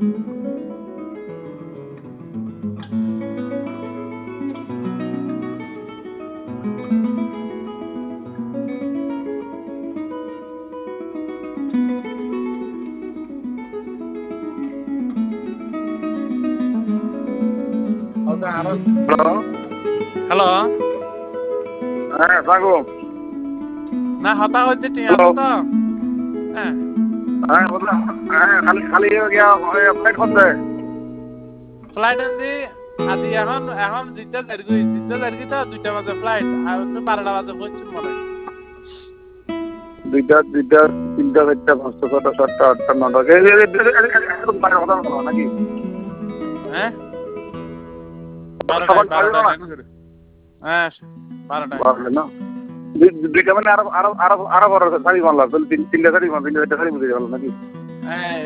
Hello. Hello. হ্যাঁ থাকো। না হতা হচ্ছে ঠিক হ্যালো। আছে তো। হ্যাঁ হ্যাঁ বললাম। হ্যাঁ খালি খালি গিয়া ফ্লাইট করতে। ফ্লাইট আনছি আদি এখন এখন জিদ্দা তো 2টা বাজে ফ্লাইট আর তো 12টা বাজে পৌঁছুম মনে হয়। দুইটা দুইটা তিনটা চারটা পাঁচটা ছটা সাতটা আটটা নটা কথা বলো নাকি? হ্যাঁ সকাল 12টায় না হ্যাঁ 12টায়। বাড়বে না দুইটা মানে আরো আরো আরো আরো বড় শাড়ি মারলাম তিনটা শাড়ি মারলাম তিনটা শাড়ি বুঝে গেল নাকি? হ্যাঁ